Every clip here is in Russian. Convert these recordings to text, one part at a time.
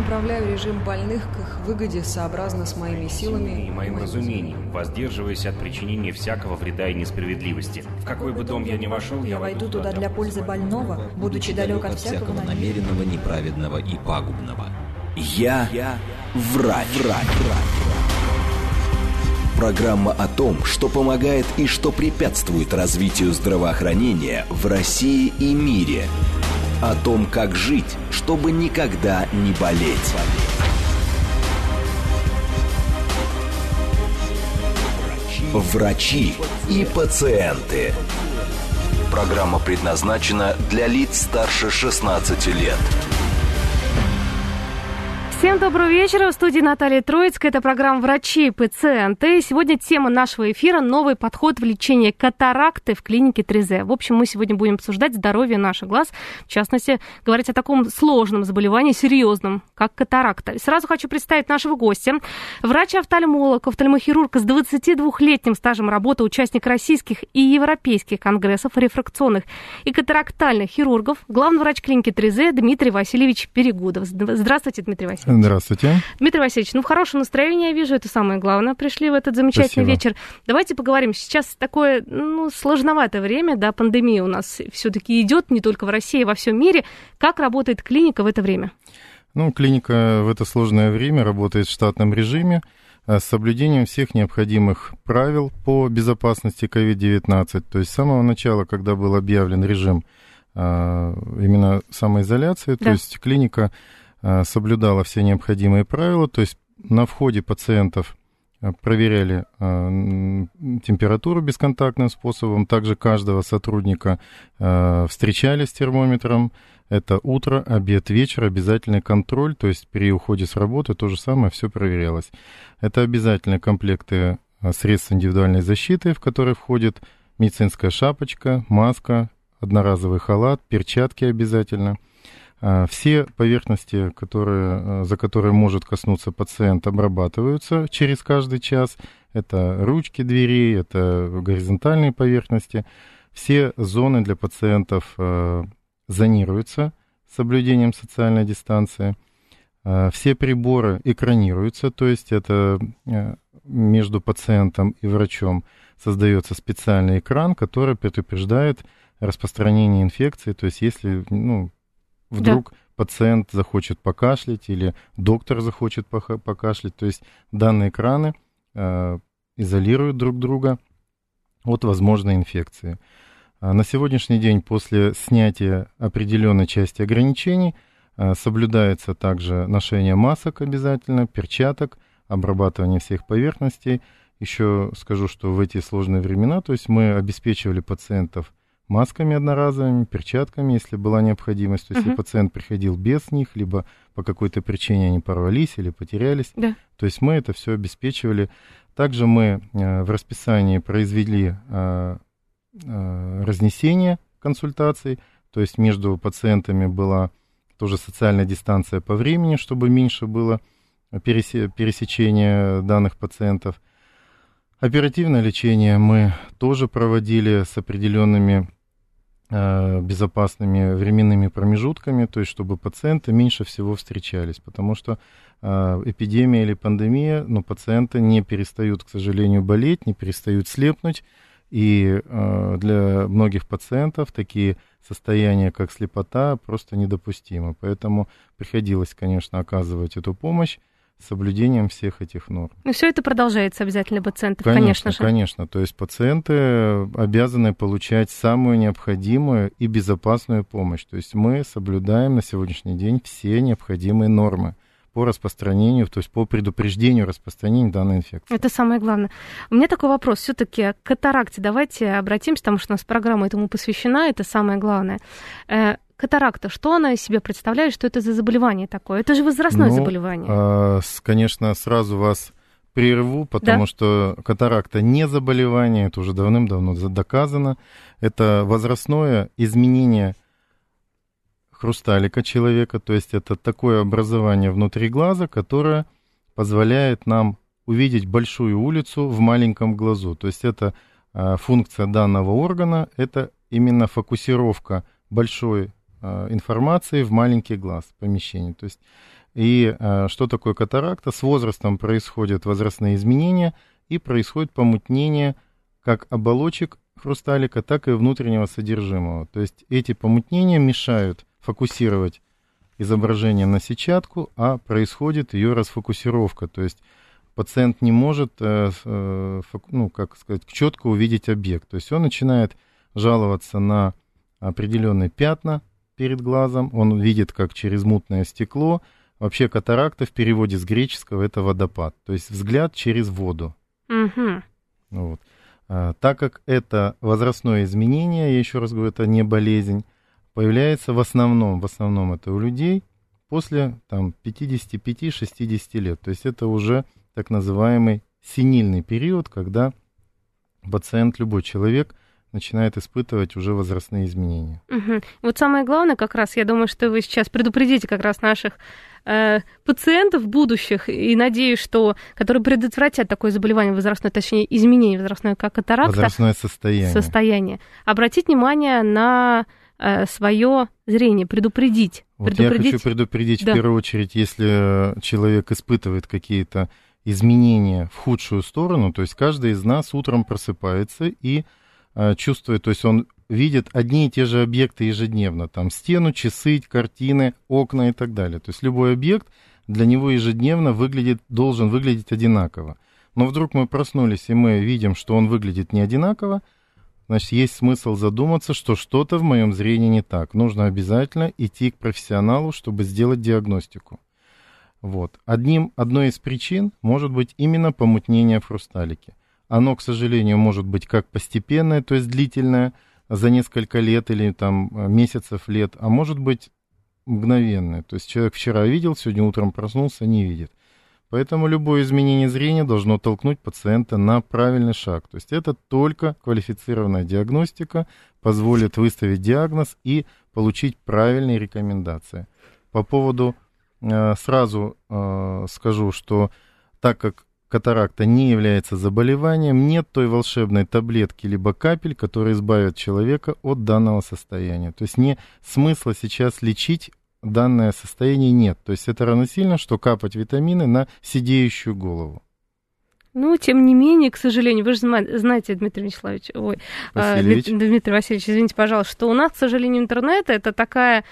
направляю режим больных к их выгоде сообразно с моими силами и моим разумением, воздерживаясь от причинения всякого вреда и несправедливости. В какой бы дом я ни вошел, я войду туда для пользы больного, будучи далек от всякого намеренного, неправедного и пагубного. Я врач. Программа о том, что помогает и что препятствует развитию здравоохранения в России и мире. О том, как жить, чтобы никогда не болеть. Врачи и пациенты. Программа предназначена для лиц старше 16 лет. Всем доброго вечера. В студии Наталья Троицкая. Это программа «Врачи и пациенты». Сегодня тема нашего эфира – новый подход в лечении катаракты в клинике Трезе. В общем, мы сегодня будем обсуждать здоровье наших глаз, в частности, говорить о таком сложном заболевании, серьезном, как катаракта. Сразу хочу представить нашего гостя. Врач-офтальмолог, офтальмохирург с 22-летним стажем работы, участник российских и европейских конгрессов рефракционных и катарактальных хирургов, главный врач клиники Трезе Дмитрий Васильевич Перегудов. Здравствуйте, Дмитрий Васильевич. Здравствуйте. Дмитрий Васильевич, в хорошем настроении, я вижу, это самое главное. Пришли в этот замечательный вечер. Давайте поговорим. Сейчас такое, сложноватое время, да, пандемия у нас все-таки идет не только в России, а во всем мире. Как работает клиника в это время? Клиника в это сложное время работает в штатном режиме с соблюдением всех необходимых правил по безопасности COVID-19. То есть с самого начала, когда был объявлен режим именно самоизоляции, то есть клиника соблюдала все необходимые правила, то есть на входе пациентов проверяли температуру бесконтактным способом, также каждого сотрудника встречали с термометром, это утро, обед, вечер, обязательный контроль, то есть при уходе с работы то же самое все проверялось. Это обязательные комплекты средств индивидуальной защиты, в которые входит медицинская шапочка, маска, одноразовый халат, перчатки обязательно. Все поверхности, за которые может коснуться пациент, обрабатываются через каждый час. Это ручки дверей, это горизонтальные поверхности. Все зоны для пациентов зонируются с соблюдением социальной дистанции. Все приборы экранируются, то есть это между пациентом и врачом создается специальный экран, который предупреждает распространение инфекции. То есть если вдруг пациент захочет покашлять или доктор захочет покашлять, то есть данные экраны изолируют друг друга от возможной инфекции. На сегодняшний день после снятия определенной части ограничений соблюдается также ношение масок обязательно, перчаток, обрабатывание всех поверхностей. Еще скажу, что в эти сложные времена, то есть мы обеспечивали пациентов масками одноразовыми, перчатками, если была необходимость. То есть если пациент приходил без них, либо по какой-то причине они порвались или потерялись. Да. То есть мы это все обеспечивали. Также мы в расписании произвели разнесение консультаций. То есть между пациентами была тоже социальная дистанция по времени, чтобы меньше было пересечения данных пациентов. Оперативное лечение мы тоже проводили с определенными безопасными временными промежутками, то есть чтобы пациенты меньше всего встречались, потому что эпидемия или пандемия, пациенты не перестают, к сожалению, болеть, не перестают слепнуть, и для многих пациентов такие состояния, как слепота, просто недопустимы, поэтому приходилось, конечно, оказывать эту помощь с соблюдением всех этих норм. Все это продолжается обязательно пациентов, конечно же. Конечно. То есть пациенты обязаны получать самую необходимую и безопасную помощь. То есть мы соблюдаем на сегодняшний день все необходимые нормы по распространению, то есть по предупреждению распространения данной инфекции. Это самое главное. У меня такой вопрос. Все-таки к катаракте давайте обратимся, потому что у нас программа этому посвящена, это самое главное. Катаракта, что она из себя представляет, что это за заболевание такое? Это же возрастное заболевание. Конечно, сразу вас прерву, потому что катаракта не заболевание, это уже давным-давно доказано. Это возрастное изменение хрусталика человека, то есть это такое образование внутри глаза, которое позволяет нам увидеть большую улицу в маленьком глазу. То есть это функция данного органа, это именно фокусировка большой информации в маленький глаз, помещение. То есть, и что такое катаракта? С возрастом происходят возрастные изменения и происходит помутнение как оболочек хрусталика, так и внутреннего содержимого. То есть эти помутнения мешают фокусировать изображение на сетчатку, а происходит ее расфокусировка. То есть пациент не может, четко увидеть объект. То есть он начинает жаловаться на определенные пятна перед глазом, он видит, как через мутное стекло. Вообще катаракта в переводе с греческого это водопад, то есть взгляд через воду. Угу. Вот. Так как это возрастное изменение, я еще раз говорю, это не болезнь, появляется в основном это у людей после 55-60 лет. То есть это уже так называемый сенильный период, когда пациент, любой человек, начинает испытывать уже возрастные изменения. Угу. Вот самое главное как раз, я думаю, что вы сейчас предупредите как раз наших пациентов будущих, и надеюсь, что которые предотвратят такое заболевание возрастное, точнее, изменение возрастное, как катаракта. Возрастное состояние. Обратить внимание на свое зрение, предупредить. Я хочу предупредить в первую очередь, если человек испытывает какие-то изменения в худшую сторону, то есть каждый из нас утром просыпается и чувствует, то есть он видит одни и те же объекты ежедневно, там стену, часы, картины, окна и так далее. То есть любой объект для него ежедневно должен выглядеть одинаково. Но вдруг мы проснулись, и мы видим, что он выглядит не одинаково, значит, есть смысл задуматься, что что-то в моем зрении не так. Нужно обязательно идти к профессионалу, чтобы сделать диагностику. Вот. Одной из причин может быть именно помутнение в хрусталике. Оно, к сожалению, может быть как постепенное, то есть длительное, за несколько лет или месяцев лет, а может быть мгновенное. То есть человек вчера видел, сегодня утром проснулся, не видит. Поэтому любое изменение зрения должно толкнуть пациента на правильный шаг. То есть это только квалифицированная диагностика позволит выставить диагноз и получить правильные рекомендации. По поводу, сразу скажу, что так как катаракта не является заболеванием, нет той волшебной таблетки либо капель, которые избавят человека от данного состояния. То есть смысла сейчас лечить данное состояние нет. То есть это равносильно, что капать витамины на сидеющую голову. Ну, тем не менее, к сожалению, вы же знаете, Дмитрий Васильевич, извините, пожалуйста, что у нас, к сожалению, интернет это такая,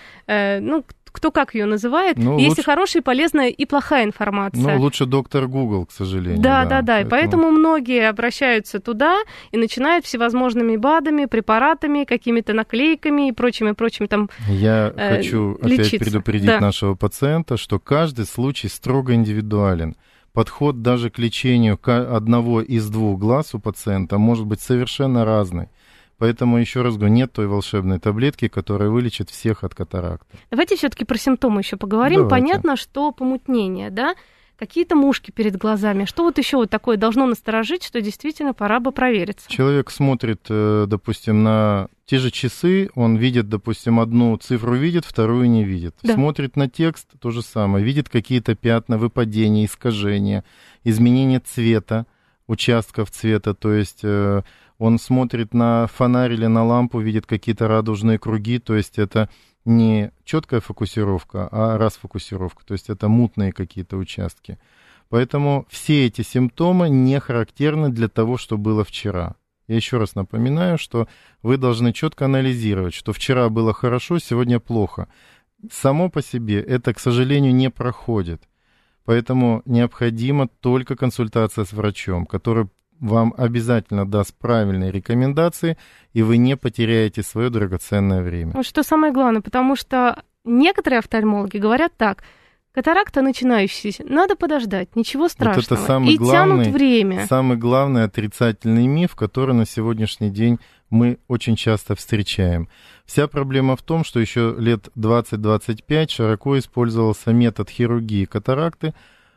кто как ее называет, есть и хорошая, и полезная, и плохая информация. Лучше доктор Google, к сожалению. Да, и поэтому многие обращаются туда и начинают всевозможными БАДами, препаратами, какими-то наклейками и прочими там Я хочу опять предупредить нашего пациента, что каждый случай строго индивидуален. Подход даже к лечению одного из двух глаз у пациента может быть совершенно разный. Поэтому, еще раз говорю, нет той волшебной таблетки, которая вылечит всех от катаракты. Давайте все-таки про симптомы еще поговорим. Давайте. Понятно, что помутнение, да? Какие-то мушки перед глазами. Что вот еще вот такое должно насторожить, что действительно пора бы провериться? Человек смотрит, допустим, на те же часы, он видит, допустим, одну цифру видит, вторую не видит. Да. Смотрит на текст, то же самое. Видит какие-то пятна, выпадения, искажения, изменение цвета, участков цвета, то есть он смотрит на фонарь или на лампу, видит какие-то радужные круги, то есть это не четкая фокусировка, а расфокусировка, то есть это мутные какие-то участки. Поэтому все эти симптомы не характерны для того, что было вчера. Я еще раз напоминаю, что вы должны четко анализировать, что вчера было хорошо, сегодня плохо. Само по себе это, к сожалению, не проходит. Поэтому необходима только консультация с врачом, который вам обязательно даст правильные рекомендации, и вы не потеряете свое драгоценное время. Вот что самое главное, потому что некоторые офтальмологи говорят так: катаракта начинающаяся, надо подождать, ничего страшного. Вот это самый тянут время. Самый главный отрицательный миф, который на сегодняшний день мы очень часто встречаем. Вся проблема в том, что еще лет 20-25 широко использовался метод хирургии катаракты,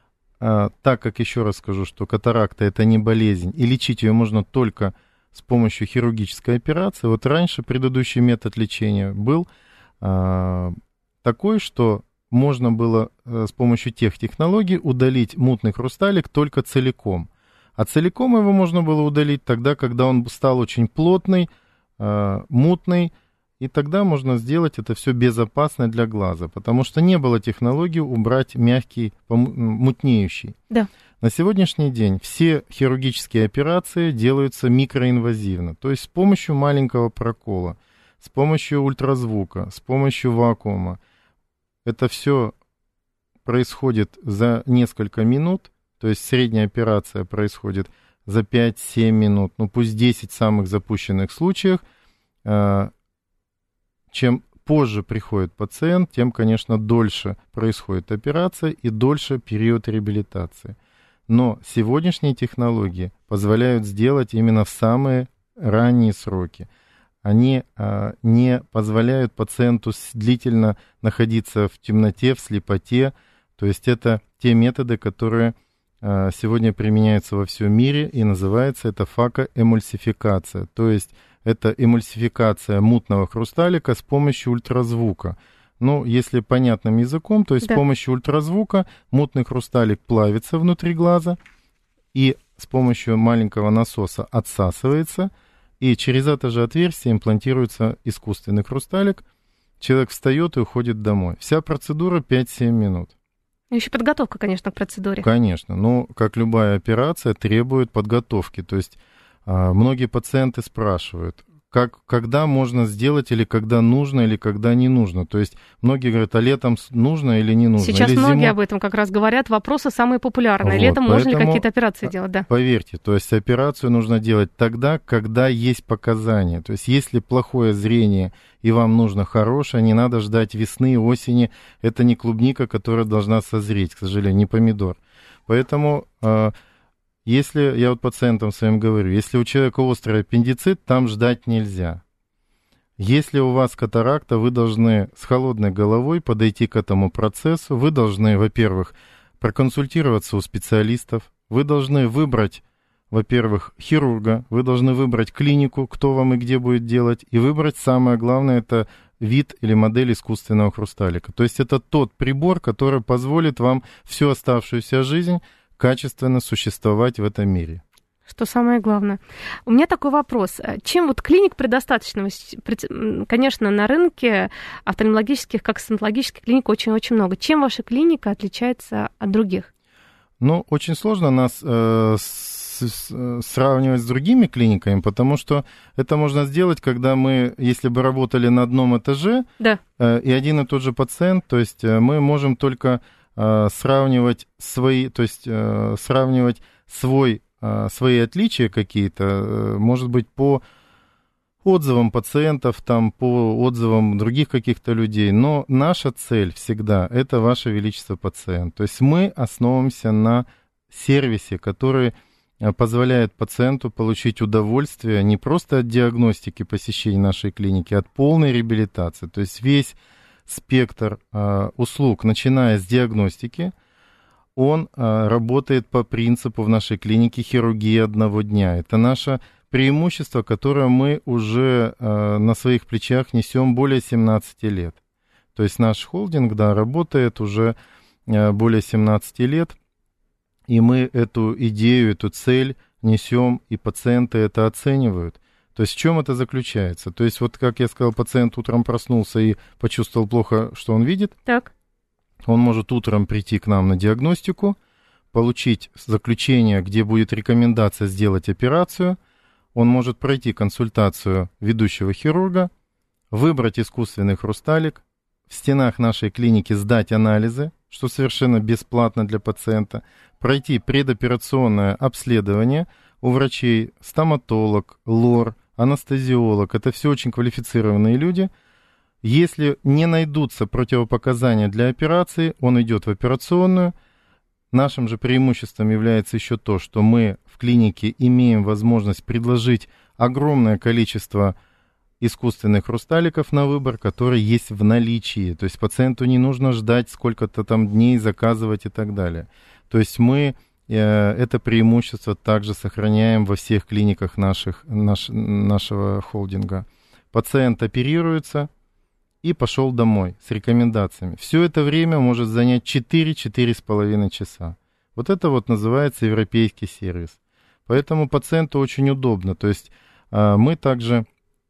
так как, еще раз скажу, что катаракта это не болезнь, и лечить ее можно только с помощью хирургической операции. Вот раньше предыдущий метод лечения был такой, что можно было с помощью тех технологий удалить мутный хрусталик только целиком. А целиком его можно было удалить тогда, когда он стал очень плотный, мутный, и тогда можно сделать это все безопасно для глаза, потому что не было технологии убрать мягкий, мутнеющий. Да. На сегодняшний день все хирургические операции делаются микроинвазивно, то есть с помощью маленького прокола, с помощью ультразвука, с помощью вакуума. Это все происходит за несколько минут, то есть средняя операция происходит за 5-7 минут, ну пусть 10 самых запущенных случаев. Чем позже приходит пациент, тем, конечно, дольше происходит операция и дольше период реабилитации. Но сегодняшние технологии позволяют сделать именно в самые ранние сроки. Они не позволяют пациенту длительно находиться в темноте, в слепоте. То есть это те методы, которые сегодня применяются во всем мире, и называется это факоэмульсификация. То есть это эмульсификация мутного хрусталика с помощью ультразвука. Ну, если понятным языком, то есть с помощью ультразвука мутный хрусталик плавится внутри глаза и с помощью маленького насоса отсасывается, и через это же отверстие имплантируется искусственный хрусталик. Человек встает и уходит домой. Вся процедура 5-7 минут. Еще подготовка, конечно, к процедуре. Конечно, но как любая операция требует подготовки. То есть многие пациенты спрашивают, когда можно сделать, или когда нужно, или когда не нужно. То есть многие говорят, а летом нужно или не нужно. Сейчас или многие зимой... об этом как раз говорят. Вопросы самые популярные. Вот, Летом можно ли какие-то операции делать? Да. Поверьте, то есть операцию нужно делать тогда, когда есть показания. То есть если плохое зрение и вам нужно хорошее, не надо ждать весны, осени. Это не клубника, которая должна созреть, к сожалению, не помидор. Поэтому... Если, я вот пациентам своим говорю, если у человека острый аппендицит, там ждать нельзя. Если у вас катаракта, вы должны с холодной головой подойти к этому процессу. Вы должны, во-первых, проконсультироваться у специалистов. Вы должны выбрать, во-первых, хирурга. Вы должны выбрать клинику, кто вам и где будет делать. И выбрать, самое главное, это вид или модель искусственного хрусталика. То есть это тот прибор, который позволит вам всю оставшуюся жизнь качественно существовать в этом мире. Что самое главное. У меня такой вопрос. Чем вот клиник предостаточно? Конечно, на рынке офтальмологических, как стоматологических клиник очень-очень много. Чем ваша клиника отличается от других? Ну, очень сложно нас сравнивать с другими клиниками, потому что это можно сделать, когда мы, если бы работали на одном этаже, да. И один и тот же пациент, то есть мы можем только сравнивать свои, то есть сравнивать свои отличия какие-то, может быть, по отзывам пациентов, там, по отзывам других каких-то людей, но наша цель всегда — это Ваше Величество пациент. То есть мы основываемся на сервисе, который позволяет пациенту получить удовольствие не просто от диагностики посещения нашей клиники, а от полной реабилитации. То есть весь спектр услуг, начиная с диагностики, он работает по принципу в нашей клинике хирургии одного дня. Это наше преимущество, которое мы уже на своих плечах несем более 17 лет. То есть наш холдинг, да, работает уже более 17 лет, и мы эту идею, эту цель несем, и пациенты это оценивают. То есть в чем это заключается? То есть вот, как я сказал, пациент утром проснулся и почувствовал плохо, что он видит. Так. Он может утром прийти к нам на диагностику, получить заключение, где будет рекомендация сделать операцию. Он может пройти консультацию ведущего хирурга, выбрать искусственный хрусталик, в стенах нашей клиники сдать анализы, что совершенно бесплатно для пациента, пройти предоперационное обследование у врачей, стоматолог, лор, анестезиолог. Это все очень квалифицированные люди. Если не найдутся противопоказания для операции, он идет в операционную. Нашим же преимуществом является еще то, что мы в клинике имеем возможность предложить огромное количество искусственных хрусталиков на выбор, которые есть в наличии. То есть пациенту не нужно ждать сколько-то там дней, заказывать и так далее. То есть мы это преимущество также сохраняем во всех клиниках нашего холдинга. Пациент оперируется и пошел домой с рекомендациями. Все это время может занять 4-4,5 часа. Вот это вот называется европейский сервис. Поэтому пациенту очень удобно. То есть мы также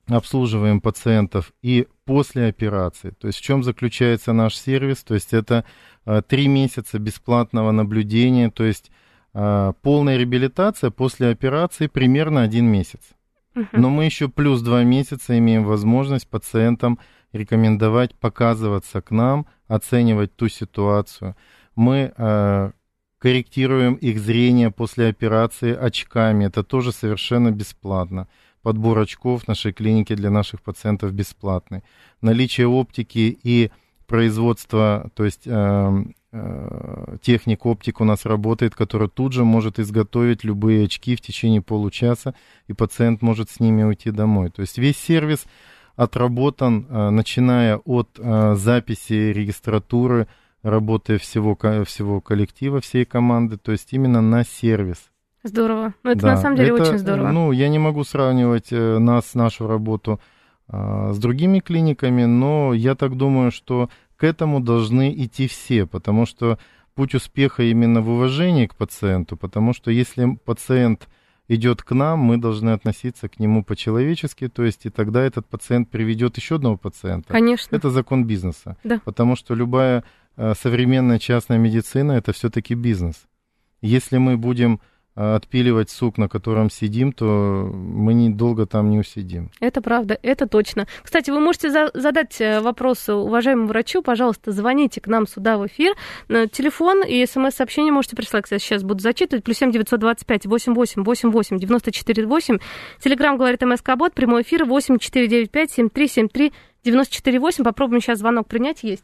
обслуживаем пациентов и после операции. То есть в чем заключается наш сервис? То есть это 3 месяца бесплатного наблюдения, то есть полная реабилитация после операции примерно 1 месяц. Но мы еще плюс 2 месяца имеем возможность пациентам рекомендовать показываться к нам, оценивать ту ситуацию. Мы корректируем их зрение после операции очками. Это тоже совершенно бесплатно. Подбор очков в нашей клинике для наших пациентов бесплатный. Наличие оптики и производство, то есть техник оптик у нас работает, который тут же может изготовить любые очки в течение получаса, и пациент может с ними уйти домой. То есть весь сервис отработан, начиная от записи, регистратуры, работы всего коллектива, всей команды, то есть именно на сервис. Здорово. Ну, это на самом деле очень здорово. Ну, я не могу сравнивать нашу работу с другими клиниками, но я так думаю, что к этому должны идти все, потому что путь успеха именно в уважении к пациенту, потому что если пациент идет к нам, мы должны относиться к нему по-человечески, то есть и тогда этот пациент приведет еще одного пациента. Конечно. Это закон бизнеса, да. Потому что любая современная частная медицина – это все-таки бизнес. Если мы будем отпиливать сук, на котором сидим, то мы недолго там не усидим. Это правда, это точно. Кстати, вы можете задать вопросы уважаемому врачу, пожалуйста, звоните к нам сюда в эфир. На телефон и смс-сообщение можете прислать, кстати, сейчас буду зачитывать. +7 925 88 88 94 8. Телеграм говорит МСК-бот, прямой эфир 8 495 73 73 94 8. Попробуем сейчас звонок принять, есть.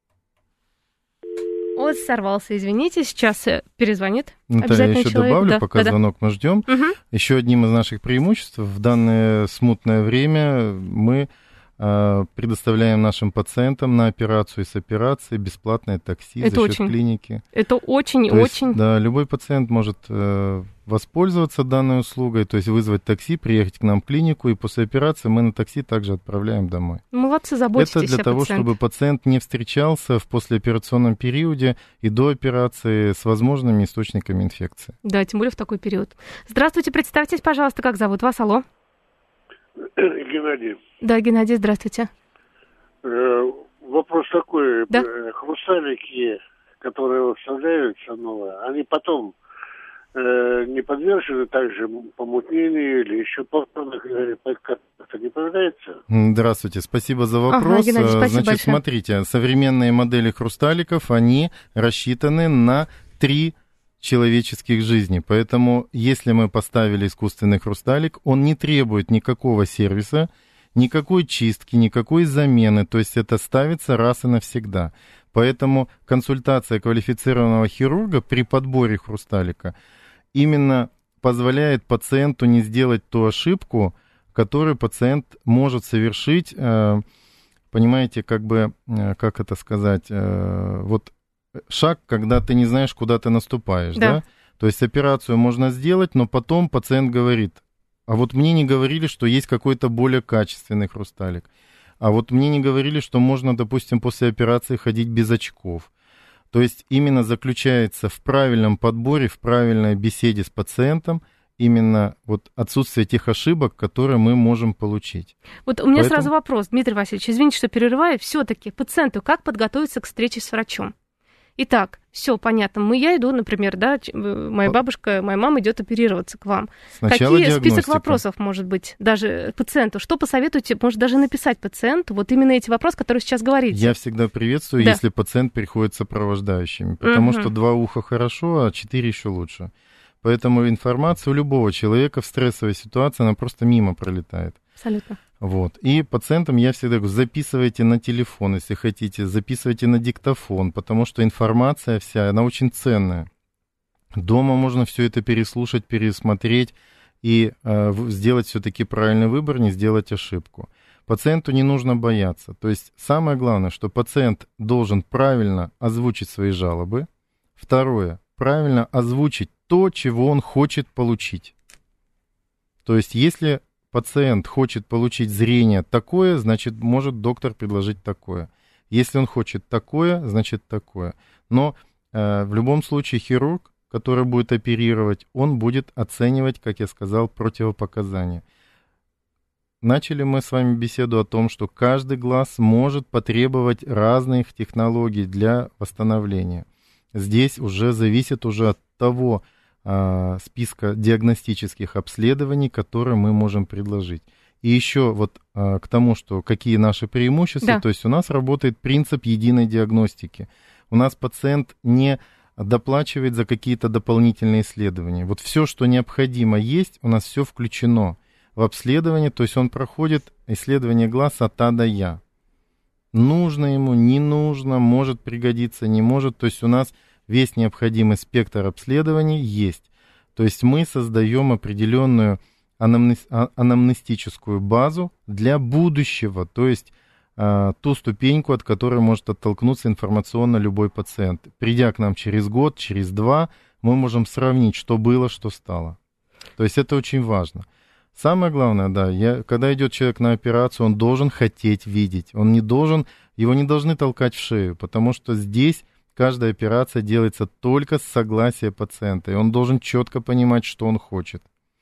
Вот, сорвался, извините, сейчас перезвонит. Наталья, я еще добавлю, пока звонок мы ждем. Угу. Еще одним из наших преимуществ в данное смутное время мы предоставляем нашим пациентам на операцию и с операцией бесплатное такси за счет клиники. Это очень. Да, любой пациент может воспользоваться данной услугой, то есть вызвать такси, приехать к нам в клинику, и после операции мы на такси также отправляем домой. Молодцы, заботитесь о пациенте. Это для того, чтобы пациент не встречался в послеоперационном периоде и до операции с возможными источниками инфекции. Да, тем более в такой период. Здравствуйте, представьтесь, пожалуйста, как зовут вас? Алло. Геннадий. Да, Геннадий, здравствуйте. Вопрос такой. Да? Хрусталики, которые вставляются новые, они потом не подвержены также помутнению или еще повторно как-то не появляется? Здравствуйте, спасибо за вопрос. Геннадий, спасибо Значит, большое. Смотрите, современные модели хрусталиков, они рассчитаны на 3 человеческих жизней. Поэтому, если мы поставили искусственный хрусталик, он не требует никакого сервиса, никакой чистки, никакой замены. То есть это ставится раз и навсегда. Поэтому консультация квалифицированного хирурга при подборе хрусталика именно позволяет пациенту не сделать ту ошибку, которую пациент может совершить, понимаете, как это сказать, вот шаг, когда ты не знаешь, куда ты наступаешь, да? То есть операцию можно сделать, но потом пациент говорит, а вот мне не говорили, что есть какой-то более качественный хрусталик. А вот мне не говорили, что можно, допустим, после операции ходить без очков. То есть именно заключается в правильном подборе, в правильной беседе с пациентом, именно вот отсутствие тех ошибок, которые мы можем получить. Вот у меня сразу вопрос, Дмитрий Васильевич, извините, что перерываю, все-таки пациенту как подготовиться к встрече с врачом? Итак, все понятно. Я иду, например, да, моя бабушка, моя мама идет оперироваться к вам. Сначала какие диагностика. Список вопросов может быть даже пациенту? Что посоветуете, может, даже написать пациенту? Вот именно эти вопросы, которые сейчас говорите. Я всегда приветствую, если пациент приходит с сопровождающими, потому что 2 уха хорошо, а 4 еще лучше. Поэтому информация у любого человека в стрессовой ситуации, она просто мимо пролетает. Абсолютно. Вот. И пациентам я всегда говорю, записывайте на телефон, если хотите, записывайте на диктофон, потому что информация вся, она очень ценная. Дома можно все это переслушать, пересмотреть и сделать все-таки правильный выбор, не сделать ошибку. Пациенту не нужно бояться. То есть самое главное, что пациент должен правильно озвучить свои жалобы. Второе, правильно озвучить то, чего он хочет получить. То есть если пациент хочет получить зрение такое, значит, может доктор предложить такое. Если он хочет такое, значит такое. Но в любом случае хирург, который будет оперировать, он будет оценивать, как я сказал, противопоказания. начали мы с вами беседу о том, что каждый глаз может потребовать разных технологий для восстановления. Здесь уже зависит уже от того списка диагностических обследований, которые мы можем предложить. И еще вот к тому, что какие наши преимущества, Да. то есть у нас работает принцип единой диагностики. У нас пациент не доплачивает за какие-то дополнительные исследования. Вот все, что необходимо есть, у нас все включено в обследование, то есть он проходит исследование глаз от А до Я. Нужно ему, не нужно, может пригодиться, не может. То есть у нас весь необходимый спектр обследований есть. То есть мы создаем определенную анамнестическую базу для будущего, то есть ту ступеньку, от которой может оттолкнуться информационно любой пациент. Придя к нам через год, через 2, мы можем сравнить, что было, что стало. То есть это очень важно. Самое главное, да, когда идет человек на операцию, он должен хотеть видеть. Его не должны толкать в шею, потому что здесь каждая операция делается только с согласия пациента, и он должен четко понимать, что он хочет.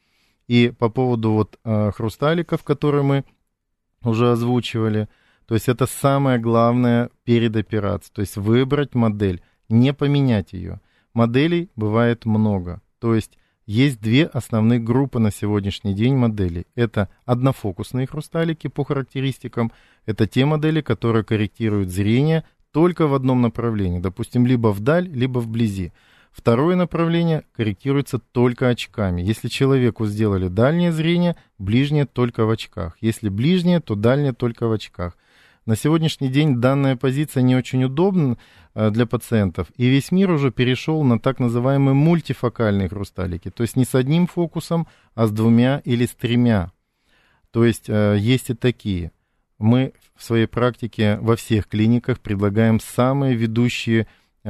И по поводу вот хрусталиков, которые мы уже озвучивали, то есть это самое главное перед операцией, то есть выбрать модель, не поменять ее. Моделей бывает много, то есть есть 2 основных группы на сегодняшний день моделей. Это однофокусные хрусталики по характеристикам, это те модели, которые корректируют зрение только в одном направлении, допустим, либо вдаль, либо вблизи. Второе направление корректируется только очками. Если человеку сделали дальнее зрение, ближнее только в очках. Если ближнее, то дальнее только в очках. На сегодняшний день данная позиция не очень удобна для пациентов, и весь мир уже перешел на так называемые мультифокальные хрусталики, то есть не с одним фокусом, а с 2 или с 3. То есть есть и такие. Мы в своей практике во всех клиниках предлагаем самые ведущие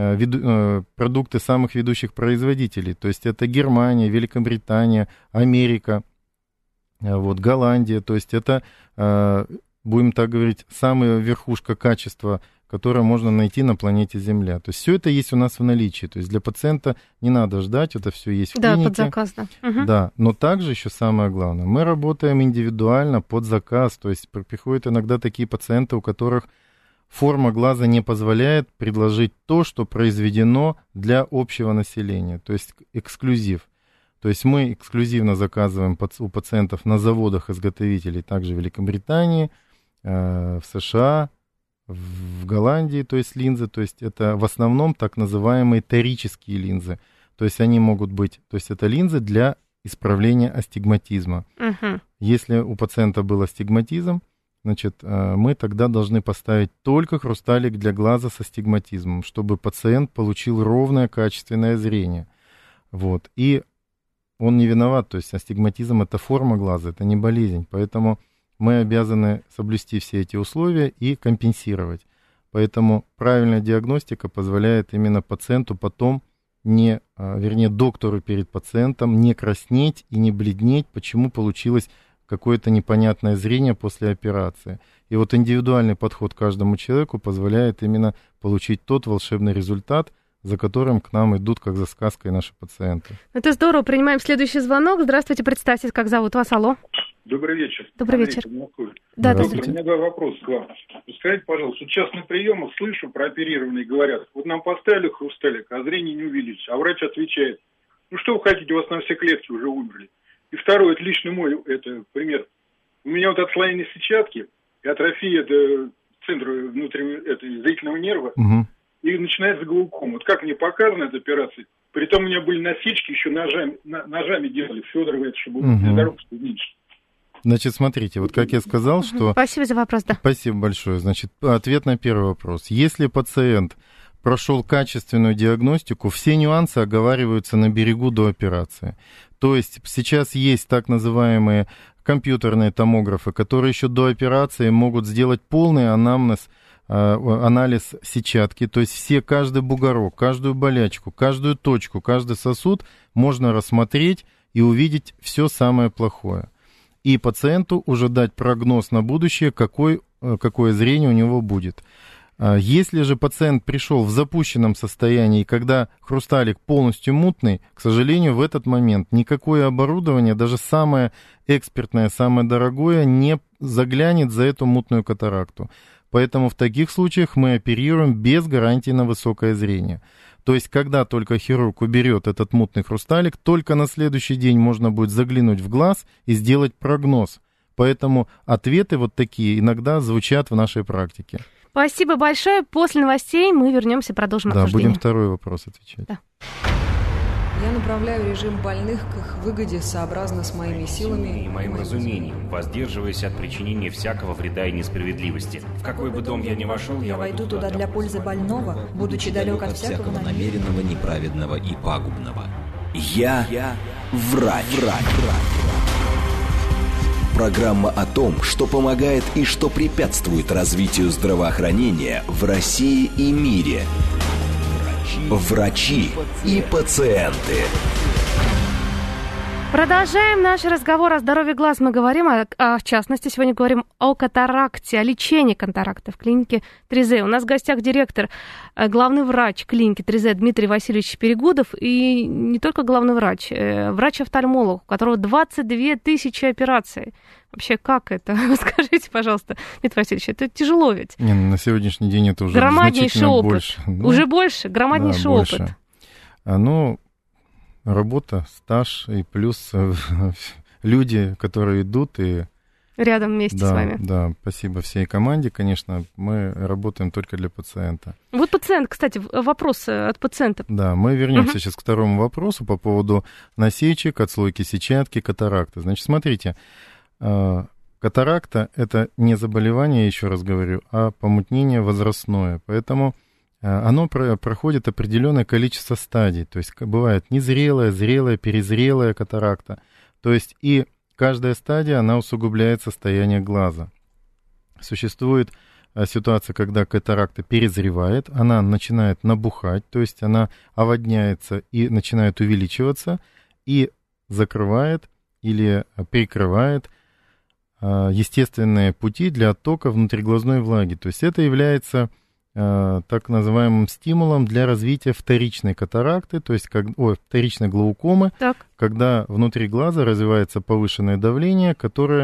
продукты самых ведущих производителей, то есть это Германия, Великобритания, Америка, вот, Голландия, то есть это, будем так говорить, самая верхушка качества, которое можно найти на планете Земля. То есть все это есть у нас в наличии, то есть для пациента не надо ждать, это все есть в клинике. Да, под заказ, да. Угу. Да, но также еще самое главное, мы работаем индивидуально под заказ, то есть приходят иногда такие пациенты, у которых форма глаза не позволяет предложить то, что произведено для общего населения, то есть эксклюзив. То есть мы эксклюзивно заказываем у пациентов на заводах-изготовителей, также в Великобритании, в США, в Голландии, то есть линзы, то есть это в основном так называемые торические линзы. То есть они могут быть, то есть это линзы для исправления астигматизма. Угу. Если у пациента был астигматизм, значит, мы тогда должны поставить только хрусталик для глаза с астигматизмом, чтобы пациент получил ровное качественное зрение. Вот. И он не виноват, то есть астигматизм — это форма глаза, это не болезнь, поэтому мы обязаны соблюсти все эти условия и компенсировать. Поэтому правильная диагностика позволяет именно пациенту потом доктору перед пациентом не краснеть и не бледнеть, почему получилось какое-то непонятное зрение после операции. И вот индивидуальный подход к каждому человеку позволяет именно получить тот волшебный результат, за которым к нам идут, как за сказкой, наши пациенты. Это здорово. Принимаем следующий звонок. Здравствуйте, представьтесь, как зовут вас? Алло. Добрый вечер. Добрый вечер. Да, доктор, у меня 2 вопроса к вам. Скажите, пожалуйста, сейчас на приемах слышу, прооперированные говорят, вот нам поставили хрусталик, а зрение не увеличится. А врач отвечает, ну что вы хотите, у вас на все клетки уже умерли. И второй, это лично мой пример. У меня вот отслоение сетчатки и атрофия центра внутреннего зрительного нерва, и начинается глаукома. Вот как мне показана эта операция, притом у меня были насечки, еще ножами делали, Федорова, это чтобы здоровье уменьшить. Значит, смотрите, вот как я сказал, что... Спасибо за вопрос, да. Спасибо большое. Значит, ответ на первый вопрос. Если пациент прошел качественную диагностику, все нюансы оговариваются на берегу до операции. То есть сейчас есть так называемые компьютерные томографы, которые еще до операции могут сделать полный анамнез, анализ сетчатки, то есть каждый бугорок, каждую болячку, каждую точку, каждый сосуд можно рассмотреть и увидеть все самое плохое. И пациенту уже дать прогноз на будущее, какое зрение у него будет. Если же пациент пришел в запущенном состоянии, когда хрусталик полностью мутный, к сожалению, в этот момент никакое оборудование, даже самое экспертное, самое дорогое, не заглянет за эту мутную катаракту. Поэтому в таких случаях мы оперируем без гарантии на высокое зрение. То есть, когда только хирург уберет этот мутный хрусталик, только на следующий день можно будет заглянуть в глаз и сделать прогноз. Поэтому ответы вот такие иногда звучат в нашей практике. Спасибо большое. После новостей мы вернемся и продолжим обсуждение. Будем второй вопрос отвечать. Да. Я направляю режим больных к их выгоде сообразно с моими силами и моим разумением, воздерживаясь от причинения всякого вреда и несправедливости. В какой бы дом я ни вошел, Я войду туда для пользы больного, будучи далек от всякого намеренного, неправедного и пагубного. Я врач. Программа о том, что помогает и что препятствует развитию здравоохранения в России и мире. Врачи и пациенты. Продолжаем наш разговор о здоровье глаз. Мы говорим, в частности, сегодня говорим о катаракте, о лечении катаракты в клинике 3Z. У нас в гостях директор, главный врач клиники 3Z Дмитрий Васильевич Перегудов. И не только главный врач, врач-офтальмолог, у которого 22 тысячи операций. Вообще, как это? Скажите, пожалуйста, Дмитрий Васильевич, это тяжело ведь? Не, на сегодняшний день это уже громаднейший опыт. Больше. Уже больше? Громаднейший опыт. Работа, стаж и плюс люди, которые идут и... Рядом вместе с вами. Да, спасибо всей команде, конечно, мы работаем только для пациента. Вот пациент, кстати, вопрос от пациента. Да, мы вернемся сейчас к второму вопросу по поводу насечек, отслойки сетчатки, катаракты. Значит, смотрите, катаракта – это не заболевание, еще раз говорю, а помутнение возрастное, поэтому... Оно проходит определенное количество стадий. То есть бывает незрелая, зрелая, перезрелая катаракта. То есть и каждая стадия, она усугубляет состояние глаза. Существует ситуация, когда катаракта перезревает, она начинает набухать, то есть она оводняется и начинает увеличиваться, и закрывает или перекрывает естественные пути для оттока внутриглазной влаги. То есть это является... так называемым стимулом для развития вторичной катаракты, то есть вторичной глаукомы, когда внутри глаза развивается повышенное давление, которое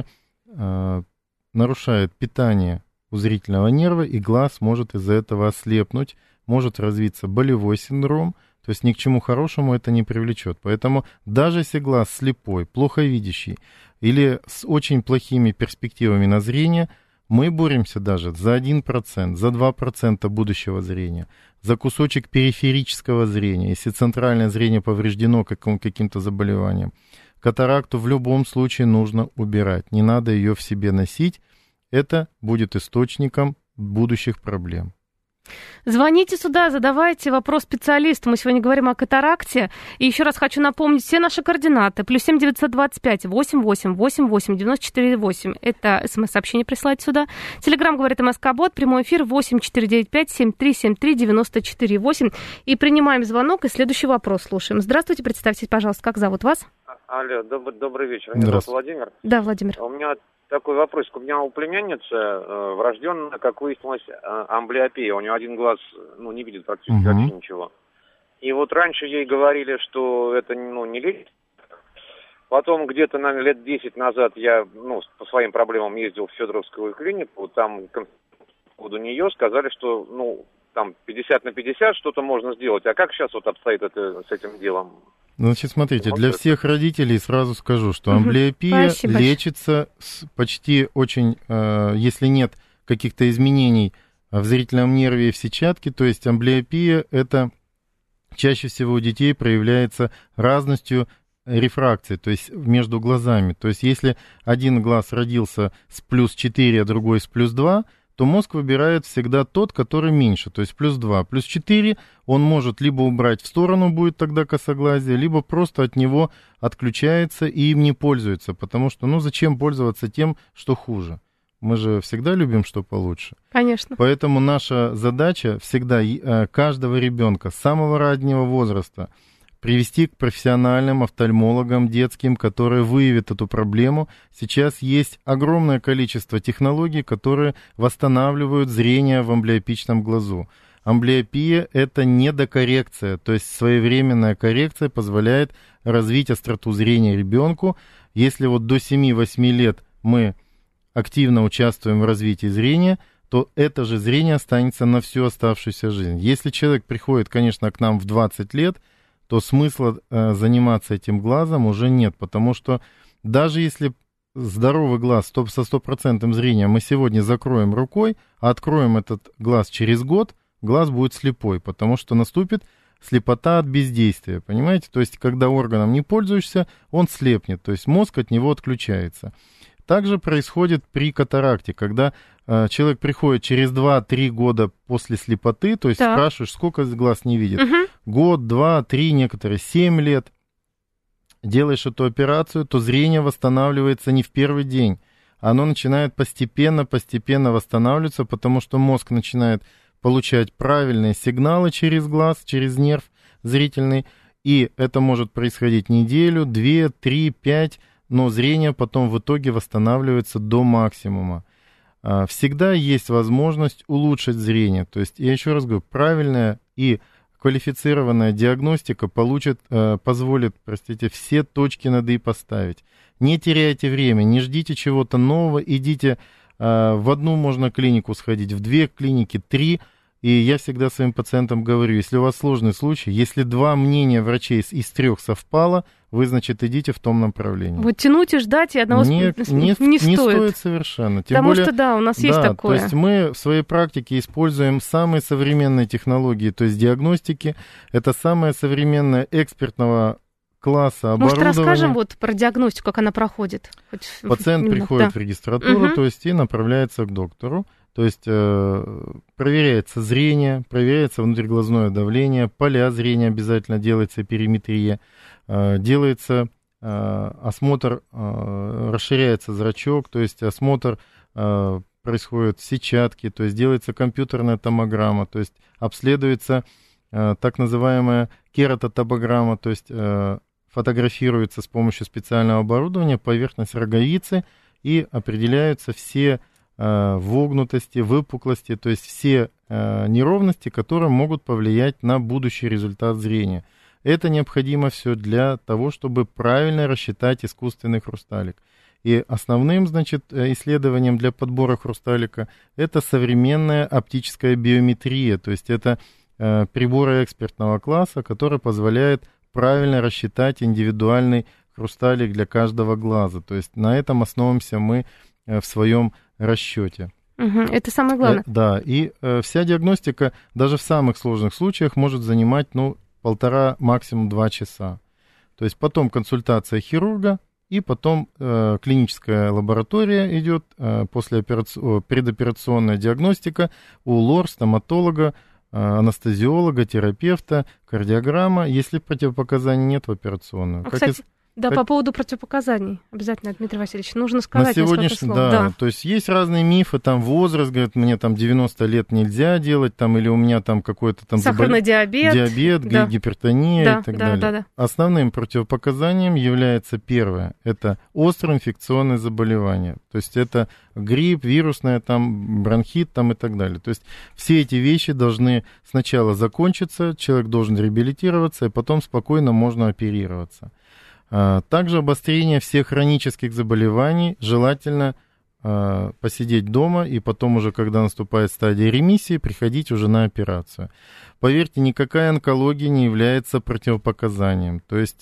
нарушает питание у зрительного нерва, и глаз может из-за этого ослепнуть, может развиться болевой синдром, то есть ни к чему хорошему это не привлечет. Поэтому даже если глаз слепой, плохо видящий или с очень плохими перспективами на зрение, мы боремся даже за 1%, за 2% будущего зрения, за кусочек периферического зрения, если центральное зрение повреждено каким-то заболеванием. Катаракту в любом случае нужно убирать, не надо ее в себе носить, это будет источником будущих проблем. Звоните сюда, задавайте вопрос специалисту. Мы сегодня говорим о катаракте. И еще раз хочу напомнить все наши координаты. +7 925 88 88 94 8. Это смс-сообщение присылать сюда. Телеграм говорит МСК-бот. Прямой эфир 8 495 7373 94 8. И принимаем звонок. И следующий вопрос слушаем. Здравствуйте, представьтесь, пожалуйста, как зовут вас? Алло, добрый вечер. Меня зовут Владимир. Да, Владимир. У меня такой вопрос. У меня у племянницы врожденная, как выяснилось, амблиопия. У нее один глаз не видит практически вообще ничего. И вот раньше ей говорили, что это не лечится. Потом где-то, наверное, лет 10 назад я по своим проблемам ездил в Федоровскую клинику. Там по поводу нее сказали, что там 50/50 что-то можно сделать. А как сейчас вот обстоит это с этим делом? Значит, смотрите, для всех родителей сразу скажу, что амблиопия лечится почти очень, если нет каких-то изменений в зрительном нерве и в сетчатке, то есть амблиопия это чаще всего у детей проявляется разностью рефракции, то есть между глазами. То есть если один глаз родился с +4, а другой с +2, то мозг выбирает всегда тот, который меньше, то есть +2. +4 он может либо убрать в сторону, будет тогда косоглазие, либо просто от него отключается и им не пользуется, потому что, зачем пользоваться тем, что хуже? Мы же всегда любим, что получше. Конечно. Поэтому наша задача всегда каждого ребенка с самого раннего возраста привести к профессиональным офтальмологам детским, которые выявят эту проблему. Сейчас есть огромное количество технологий, которые восстанавливают зрение в амблиопичном глазу. Амблиопия – это недокоррекция, то есть своевременная коррекция позволяет развить остроту зрения ребенку. Если вот до 7-8 лет мы активно участвуем в развитии зрения, то это же зрение останется на всю оставшуюся жизнь. Если человек приходит, конечно, к нам в 20 лет, то смысла заниматься этим глазом уже нет, потому что даже если здоровый глаз со 100% зрения мы сегодня закроем рукой, а откроем этот глаз через год, глаз будет слепой, потому что наступит слепота от бездействия, понимаете? То есть, когда органом не пользуешься, он слепнет, то есть мозг от него отключается. Также происходит при катаракте, когда человек приходит через 2-3 года после слепоты, то есть спрашиваешь, сколько глаз не видит. Год, 2, 3, некоторые 7 лет. Делаешь эту операцию, то зрение восстанавливается не в первый день. Оно начинает постепенно восстанавливаться, потому что мозг начинает получать правильные сигналы через глаз, через нерв зрительный. И это может происходить неделю, 2, 3, 5, но зрение потом в итоге восстанавливается до максимума. Всегда есть возможность улучшить зрение. То есть, я еще раз говорю, правильная и квалифицированная диагностика позволит, все точки над «и» поставить. Не теряйте время, не ждите чего-то нового, идите в одну можно клинику сходить, в 2 клиники, 3. И я всегда своим пациентам говорю, если у вас сложный случай, если 2 мнения врачей из 3 совпало, вы, значит, идите в том направлении. Вот тянуть и ждать и одного не стоит. Не стоит совершенно. Тем Потому более, что, да, у нас есть такое. То есть мы в своей практике используем самые современные технологии, то есть диагностики. Это самое современное экспертного класса оборудование. Может, расскажем вот про диагностику, как она проходит? Пациент приходит в регистратуру, то есть и направляется к доктору. То есть проверяется зрение, проверяется внутриглазное давление, поля зрения обязательно делается, периметрия, делается осмотр, расширяется зрачок, то есть осмотр происходит сетчатки, то есть делается компьютерная томограмма, то есть обследуется так называемая кератотопограмма, то есть фотографируется с помощью специального оборудования поверхность роговицы и определяются все вогнутости, выпуклости, то есть все неровности, которые могут повлиять на будущий результат зрения. Это необходимо все для того, чтобы правильно рассчитать искусственный хрусталик. И основным, значит, исследованием для подбора хрусталика это современная оптическая биометрия, то есть это приборы экспертного класса, которые позволяют правильно рассчитать индивидуальный хрусталик для каждого глаза. То есть на этом основываемся мы в своем расчете. Это самое главное. Да, и вся диагностика даже в самых сложных случаях может занимать 1,5, максимум 2 часа. То есть потом консультация хирурга, и потом клиническая лаборатория идет, предоперационная диагностика у лор, стоматолога, анестезиолога, терапевта, кардиограмма. Если противопоказаний нет, в операционную. Кстати, по поводу противопоказаний, обязательно, Дмитрий Васильевич, нужно сказать на сегодняшний, несколько слов. Да, то есть есть разные мифы, там возраст, говорят, мне там 90 лет нельзя делать, там, или у меня там какой-то там сахарный диабет, гипертония и так далее. Да. Основным противопоказанием является первое, это острое инфекционное заболевание, то есть это грипп, вирусное, там, бронхит там, и так далее. То есть все эти вещи должны сначала закончиться, человек должен реабилитироваться, и потом спокойно можно оперироваться. Также обострение всех хронических заболеваний желательно посидеть дома и потом уже, когда наступает стадия ремиссии, приходить уже на операцию. Поверьте, никакая онкология не является противопоказанием. То есть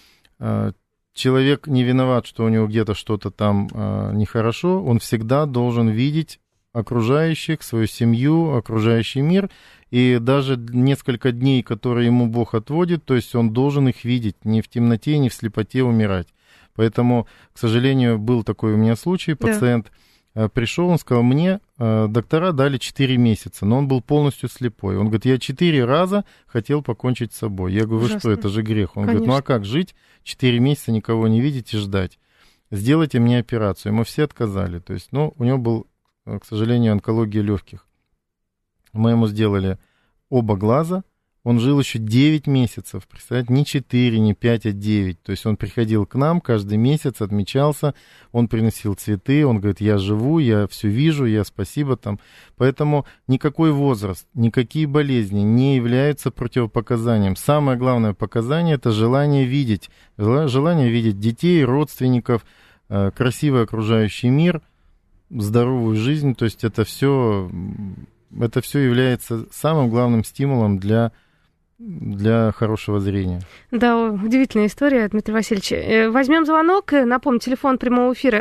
человек не виноват, что у него где-то что-то там нехорошо, он всегда должен видеть окружающих, свою семью, окружающий мир, и даже несколько дней, которые ему Бог отводит, то есть он должен их видеть, не в темноте, не в слепоте умирать. Поэтому, к сожалению, был такой у меня случай, пациент пришел, он сказал, мне доктора дали 4 месяца, но он был полностью слепой. Он говорит, я 4 раза хотел покончить с собой. Я говорю, вы что, это же грех. Он говорит, ну а как жить, 4 месяца никого не видеть и ждать? Сделайте мне операцию. Ему все отказали. То есть, у него был, к сожалению, онкология легких. Мы ему сделали оба глаза, Он жил еще 9 месяцев, представляете, не 4, не 5, а 9. То есть он приходил к нам каждый месяц, отмечался, он приносил цветы, он говорит, я живу, я все вижу, я спасибо там. Поэтому никакой возраст, никакие болезни не являются противопоказанием. Самое главное показание – это желание видеть детей, родственников, красивый окружающий мир, здоровую жизнь. То есть это все является самым главным стимулом для хорошего зрения. Да, удивительная история, Дмитрий Васильевич. Возьмем звонок. Напомню, телефон прямого эфира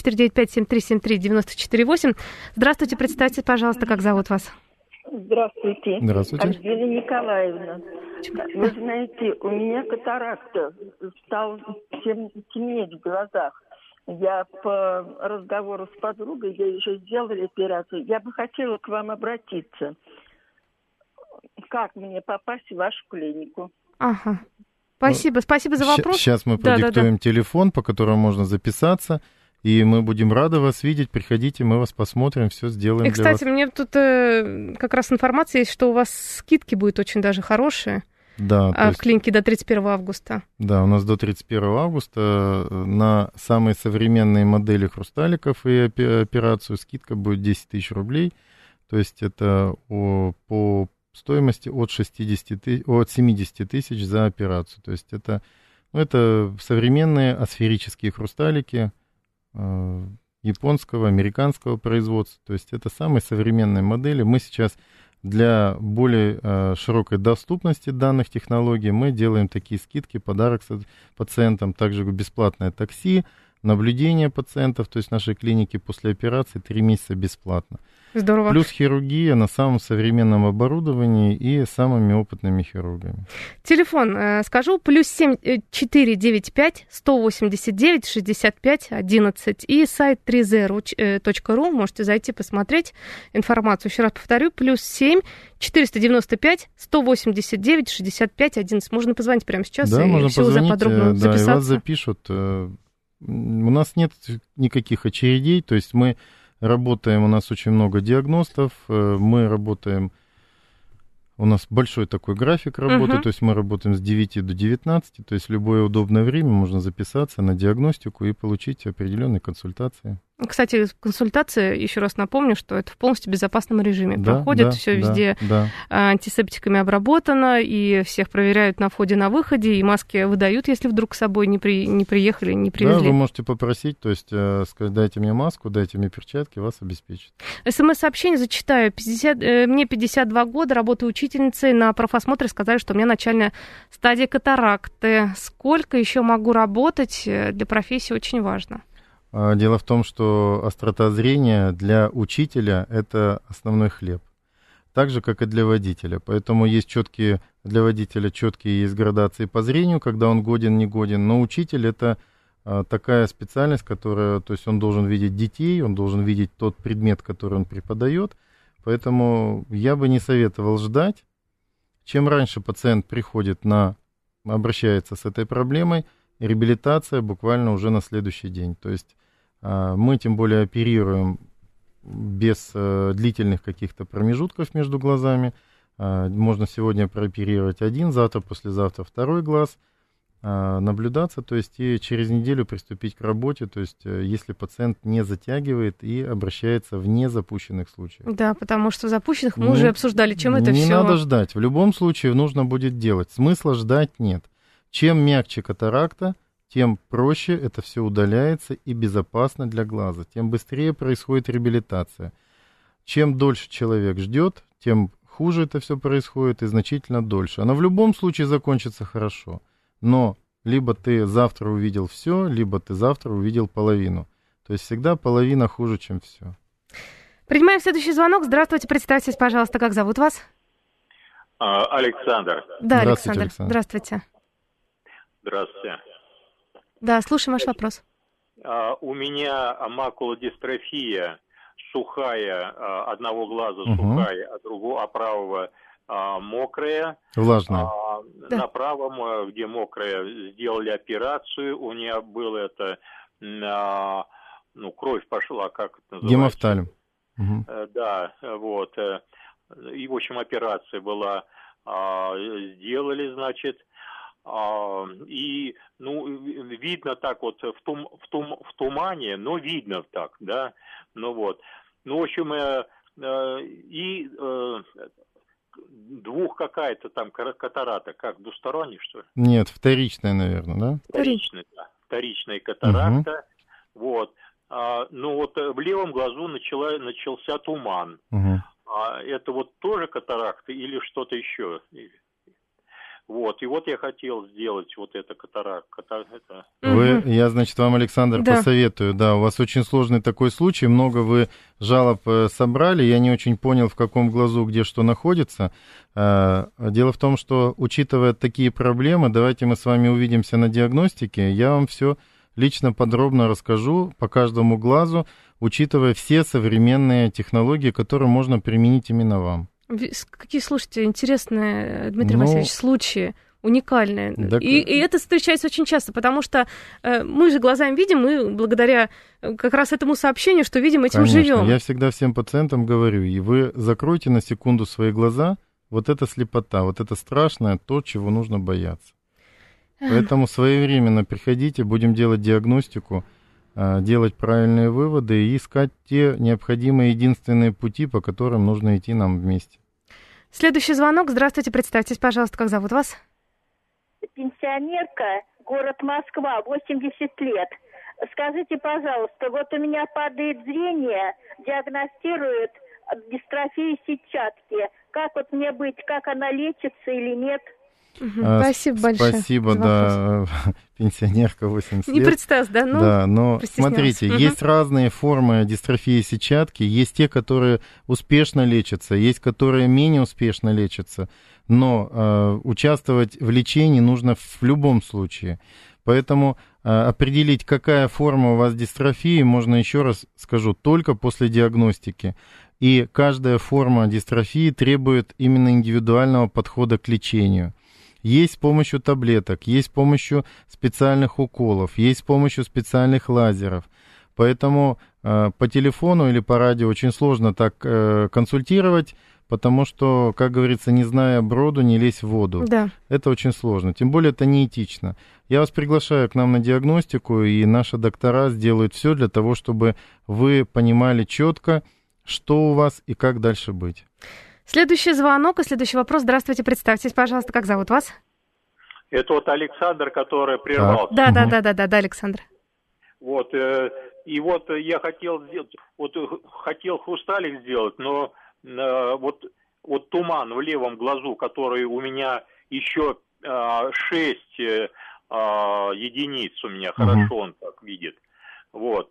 8495-7373-94-8. Здравствуйте, представьте, пожалуйста, как зовут вас? Здравствуйте. Здравствуйте. Альбина Николаевна. Вы знаете, у меня катаракта. Стал всем темнеть в глазах. Я по разговору с подругой, ей уже сделали операцию. Я бы хотела к вам обратиться. Как мне попасть в вашу клинику? Ага. Спасибо за вопрос. Сейчас мы продиктуем телефон, по которому можно записаться, и мы будем рады вас видеть. Приходите, мы вас посмотрим, все сделаем и, для вас. кстати, мне тут как раз информация есть, что у вас скидки будут очень даже хорошие. Да, в клинике до 31 августа. Да, у нас до 31 августа на самые современные модели хрусталиков и операцию скидка будет 10 тысяч рублей. То есть это по стоимости от 70 тысяч за операцию. То есть это современные асферические хрусталики японского, американского производства. То есть это самые современные модели. Мы сейчас для более широкой доступности данных технологий мы делаем такие скидки, подарок пациентам, также бесплатное такси, наблюдение пациентов, то есть в нашей клинике после операции 3 месяца бесплатно. Здорово. Плюс хирургия на самом современном оборудовании и самыми опытными хирургами. Телефон, скажу, +7 495 189 65 11 и сайт 3z.ru, можете зайти посмотреть информацию. Еще раз повторю, +7 495 189 65 11. Можно позвонить прямо сейчас, да, и можно все позвонить, подробно записаться. Да, и вас запишут. У нас нет никаких очередей, то есть мы работаем, у нас очень много диагностов, мы работаем, у нас большой такой график работы, то есть мы работаем с 9 до 19, то есть в любое удобное время можно записаться на диагностику и получить определенные консультации. Кстати, консультация, еще раз напомню, что это в полностью безопасном режиме проходит, все везде антисептиками обработано, и всех проверяют на входе, на выходе, и маски выдают, если вдруг с собой не приехали, не привезли. Да, вы можете попросить, то есть сказать, дайте мне маску, дайте мне перчатки, вас обеспечат. СМС-сообщение зачитаю. Мне 52 года, работаю учительницей, на профосмотре сказали, что у меня начальная стадия катаракты. Сколько еще могу работать? Для профессии очень важно. Дело в том, что острота зрения для учителя – это основной хлеб, так же, как и для водителя. Поэтому есть для водителя четкие есть градации по зрению, когда он годен, не годен. Но учитель – это такая специальность, то есть он должен видеть детей, он должен видеть тот предмет, который он преподает. Поэтому я бы не советовал ждать. Чем раньше пациент обращается с этой проблемой, реабилитация буквально уже на следующий день. То есть мы тем более оперируем без длительных каких-то промежутков между глазами. Можно сегодня прооперировать один, завтра, послезавтра второй глаз, наблюдаться, то есть и через неделю приступить к работе, то есть если пациент не затягивает и обращается в незапущенных случаях. Да, потому что запущенных мы уже обсуждали, чем это все. Не надо ждать, в любом случае нужно будет делать, смысла ждать нет. Чем мягче катаракта, тем проще это все удаляется и безопасно для глаза, тем быстрее происходит реабилитация. Чем дольше человек ждет, тем хуже это все происходит и значительно дольше. Оно в любом случае закончится хорошо, но либо ты завтра увидел все, либо ты завтра увидел половину. То есть всегда половина хуже, чем все. Принимаем следующий звонок. Здравствуйте, представьтесь, пожалуйста, как зовут вас? Александр. Да, Александр. Здравствуйте. Здравствуйте. Да, слушаем ваш вопрос. У меня макулодистрофия сухая, одного глаза сухая, а правого мокрая. Влажная. На правом, где мокрая, сделали операцию. У меня было кровь пошла, как это называется? Гемофтальм. Да, вот. И, в общем, операция была. сделали, значит, и, ну, видно так вот в тумане, но видно так, да, ну вот. Ну, в общем, и двух какая-то там катаракта, как, двусторонняя, что ли? Нет, вторичная, наверное, да? Вторичная, да. Вторичная катаракта, вот. Ну, вот в левом глазу начался туман. Это вот тоже катаракта или что-то еще? Вот, и вот я хотел сделать вот это катаракта. Я, значит, вам, Александр, посоветую. Да, у вас очень сложный такой случай, много вы жалоб собрали, я не очень понял, в каком глазу, где что находится. Дело в том, что, учитывая такие проблемы, давайте мы с вами увидимся на диагностике, я вам все лично подробно расскажу по каждому глазу, учитывая все современные технологии, которые можно применить именно вам. Какие, слушайте, интересные, Дмитрий Васильевич, случаи, уникальные. Так... И это встречается очень часто, потому что мы же глазами видим, мы благодаря как раз этому сообщению, что видим, этим живем. Я всегда всем пациентам говорю, и вы закройте на секунду свои глаза, вот это слепота, вот это страшное, то, чего нужно бояться. Поэтому своевременно приходите, будем делать диагностику, делать правильные выводы и искать те необходимые единственные пути, по которым нужно идти нам вместе. Следующий звонок. Здравствуйте, представьтесь, пожалуйста, как зовут вас? Пенсионерка, город Москва, 80 лет. Скажите, пожалуйста, вот у меня падает зрение, диагностируют дистрофию сетчатки. Как вот мне быть, как она лечится или нет? Спасибо большое. Спасибо, да, пенсионерка 80 лет. Не представился, да? Ну, да, но смотрите, есть разные формы дистрофии сетчатки, есть те, которые успешно лечатся, есть, которые менее успешно лечатся, но участвовать в лечении нужно в любом случае. Поэтому определить, какая форма у вас дистрофии, можно, еще раз скажу, только после диагностики. И каждая форма дистрофии требует именно индивидуального подхода к лечению. Есть с помощью таблеток, есть с помощью специальных уколов, есть с помощью специальных лазеров. Поэтому по телефону или по радио очень сложно так консультировать, потому что, как говорится, не зная броду, не лезь в воду. Да. Это очень сложно, тем более это неэтично. Я вас приглашаю к нам на диагностику, и наши доктора сделают все для того, чтобы вы понимали четко, что у вас и как дальше быть. Следующий звонок и следующий вопрос. Здравствуйте, представьтесь, пожалуйста, как зовут вас? Это вот Александр, который прервался. Да, Александр. Вот, и вот я хотел сделать, вот хотел хрусталик сделать, но вот туман в левом глазу, который у меня еще 6 единиц у меня, хорошо он так видит, вот.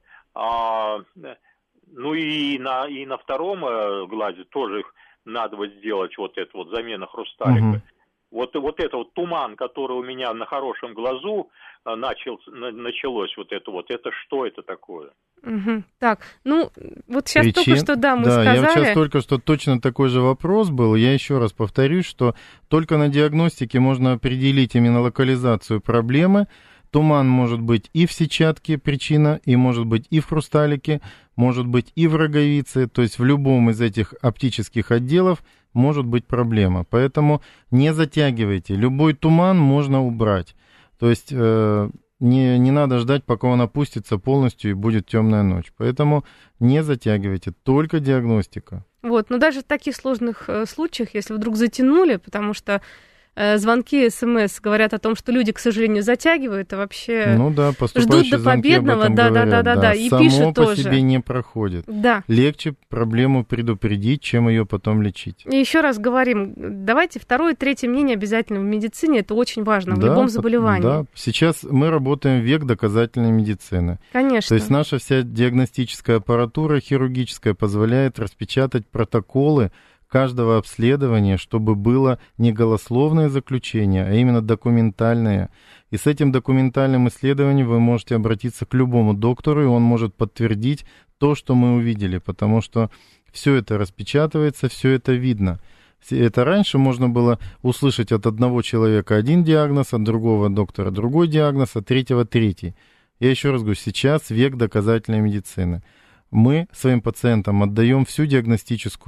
Ну и на втором глазе тоже надо вот сделать вот это вот замена хрусталика. Вот это вот туман, который у меня на хорошем глазу началось это что это такое? Так, ну вот сейчас только что, мы сказали. Я сейчас только что точно такой же вопрос был. Я еще раз повторюсь, что только на диагностике можно определить именно локализацию проблемы. Туман может быть и в сетчатке причина, и может быть и в хрусталике, может быть и в роговице, то есть в любом из этих оптических отделов может быть проблема. Поэтому не затягивайте, любой туман можно убрать. То есть не надо ждать, пока он опустится полностью и будет темная ночь. Поэтому не затягивайте, только диагностика. Вот, но даже в таких сложных случаях, если вдруг затянули, потому что звонки, СМС говорят о том, что люди, к сожалению, затягивают, а вообще ждут до победного, да, и само пишут по тоже. себе не проходит. Да. Легче проблему предупредить, чем ее потом лечить. И еще раз говорим, давайте второе, третье мнение обязательно в медицине, это очень важно в любом заболевании. Да, сейчас мы работаем век доказательной медицины. Конечно. То есть наша вся диагностическая аппаратура хирургическая позволяет распечатать протоколы каждого обследования, чтобы было не голословное заключение, а именно документальное. И с этим документальным исследованием вы можете обратиться к любому доктору, и он может подтвердить то, что мы увидели, потому что все это распечатывается, все это видно. Это раньше можно было услышать от одного человека один диагноз, от другого доктора другой диагноз, от третьего третий. Я еще раз говорю, сейчас век доказательной медицины. Мы своим пациентам отдаем всю диагностическую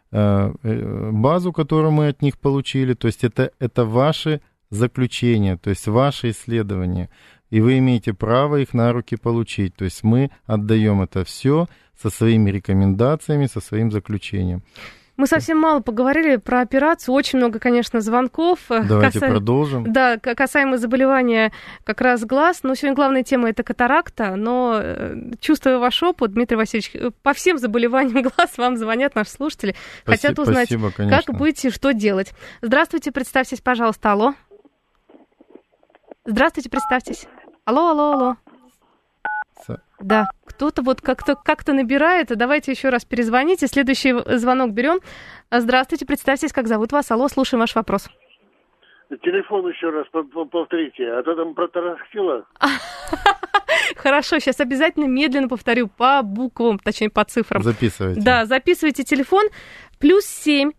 базу, которую мы от них получили, то есть это ваши заключения, то есть ваши исследования, и вы имеете право их на руки получить. То есть мы отдаем это все со своими рекомендациями, со своим заключением. Мы совсем мало поговорили про операцию, очень много, конечно, звонков. Давайте продолжим. Да, касаемо заболевания как раз глаз. Но сегодня главная тема – это катаракта. Но, чувствуя ваш опыт, Дмитрий Васильевич, по всем заболеваниям глаз вам звонят наши слушатели. Хотят узнать, как быть и что делать. Здравствуйте, представьтесь, пожалуйста. Алло. Здравствуйте, представьтесь. Алло. Да, кто-то вот как-то набирает. Давайте еще раз перезвоните. Следующий звонок берем. Здравствуйте, представьтесь, как зовут вас. Алло, слушаем ваш вопрос. Телефон еще раз повторите, а то там протарахтело. Хорошо, сейчас обязательно медленно повторю по буквам, точнее по цифрам. Записывайте. Да, записывайте телефон. +7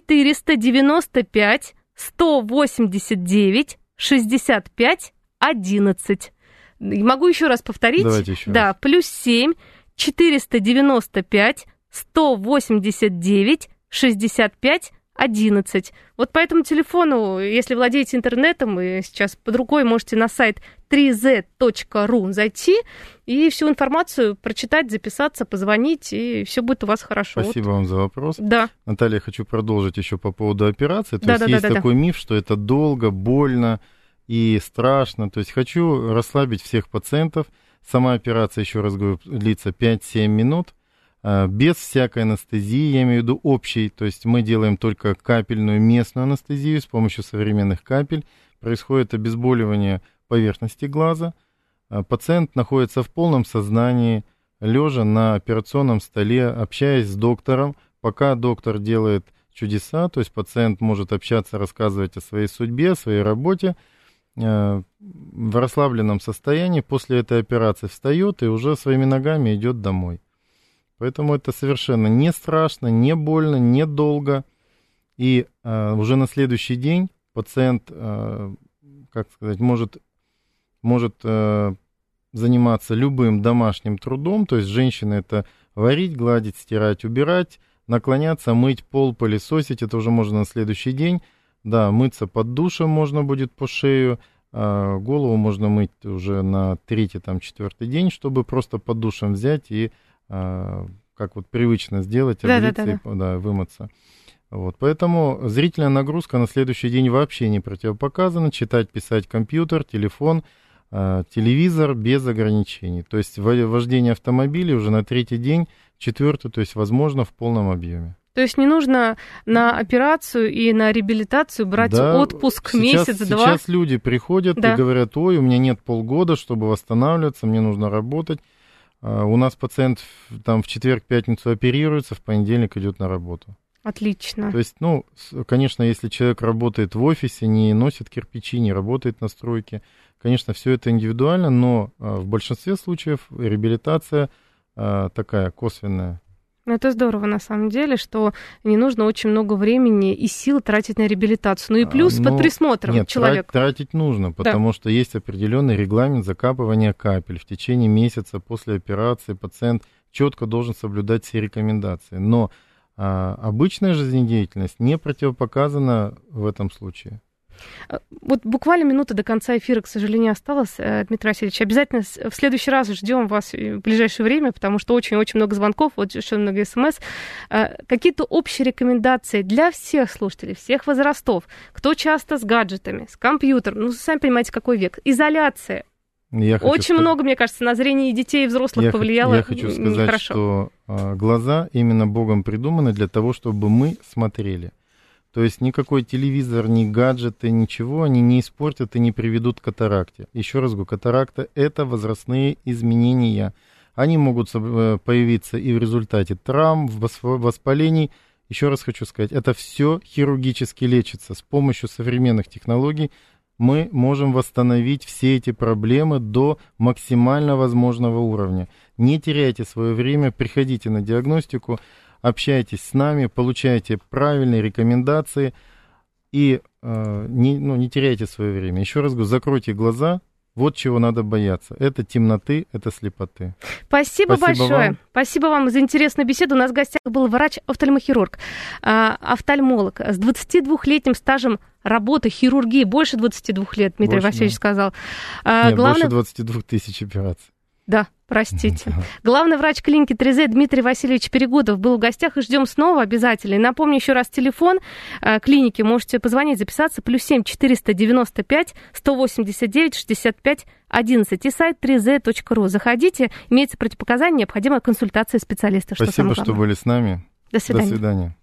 495 189 65 11. Могу еще раз повторить. Давайте еще раз. Да, +7 495 189 65 11. Вот по этому телефону, если владеете интернетом, и сейчас под рукой можете на сайт 3z.ru зайти и всю информацию прочитать, записаться, позвонить, и все будет у вас хорошо. Спасибо вам за вопрос. Да. Наталья, я хочу продолжить еще по поводу операции. То есть такой миф, что это долго, больно и страшно. То есть хочу расслабить всех пациентов. Сама операция, еще раз говорю, длится 5-7 минут. Без всякой анестезии, я имею в виду общей, то есть мы делаем только капельную местную анестезию с помощью современных капель. Происходит обезболивание поверхности глаза. Пациент находится в полном сознании, лежа на операционном столе, общаясь с доктором, пока доктор делает чудеса, то есть пациент может общаться, рассказывать о своей судьбе, о своей работе. В расслабленном состоянии после этой операции встает и уже своими ногами идет домой. Поэтому это совершенно не страшно, не больно, не долго. И уже на следующий день пациент, как сказать, может заниматься любым домашним трудом. То есть женщина это варить, гладить, стирать, убирать, наклоняться, мыть пол, пылесосить. Это уже можно на следующий день. Да, мыться под душем можно будет по шею. Голову можно мыть уже на 3-4 день, чтобы просто под душем взять и как вот привычно сделать, облиться и вымыться. Вот. Поэтому зрительная нагрузка на следующий день вообще не противопоказана. Читать, писать компьютер, телефон, телевизор без ограничений. То есть вождение автомобиля уже на 3-й день, 4-й, то есть возможно в полном объеме. То есть не нужно на операцию и на реабилитацию брать отпуск месяц-два? Сейчас люди приходят и говорят: ой, у меня нет полгода, чтобы восстанавливаться, мне нужно работать. У нас пациент там в четверг-пятницу оперируется, в понедельник идет на работу. Отлично. То есть, конечно, если человек работает в офисе, не носит кирпичи, не работает на стройке, конечно, все это индивидуально, но в большинстве случаев реабилитация такая косвенная. Это здорово, на самом деле, что не нужно очень много времени и сил тратить на реабилитацию. Ну и плюс под присмотром человека. Тратить нужно, потому что есть определенный регламент закапывания капель. В течение месяца после операции пациент четко должен соблюдать все рекомендации. Но обычная жизнедеятельность не противопоказана в этом случае. Вот буквально минута до конца эфира, к сожалению, осталось. Дмитрий Васильевич, обязательно в следующий раз ждем вас в ближайшее время, потому что очень-очень много звонков, вот еще много смс. Какие-то общие рекомендации для всех слушателей, всех возрастов, кто часто с гаджетами, с компьютером, сами понимаете, какой век, изоляция. Очень много, мне кажется, на зрение детей и взрослых повлияло. Я хочу сказать, что глаза именно Богом придуманы для того, чтобы мы смотрели. То есть никакой телевизор, ни гаджеты, ничего они не испортят и не приведут к катаракте. Еще раз говорю, катаракта – это возрастные изменения. Они могут появиться и в результате травм, воспалений. Еще раз хочу сказать, это все хирургически лечится. С помощью современных технологий мы можем восстановить все эти проблемы до максимально возможного уровня. Не теряйте свое время, приходите на диагностику. Общайтесь с нами, получайте правильные рекомендации и не теряйте свое время. Еще раз говорю, закройте глаза Вот чего надо бояться. Это темноты, это слепоты. Спасибо большое. Вам. Спасибо вам за интересную беседу. У нас в гостях был врач-офтальмохирург, офтальмолог с 22-летним стажем работы, хирургии. Больше 22 лет, Дмитрий Васильевич сказал. Нет, больше 22 тысяч операций. Да, простите. Главный врач клиники 3Z Дмитрий Васильевич Перегудов был в гостях, и ждем снова обязательно. И напомню еще раз телефон клиники, можете позвонить, записаться, +7 495 189 65 11 и сайт 3z.ru. Заходите, имеется противопоказания, необходимая консультация специалиста. Спасибо, что были с нами. До свидания. До свидания.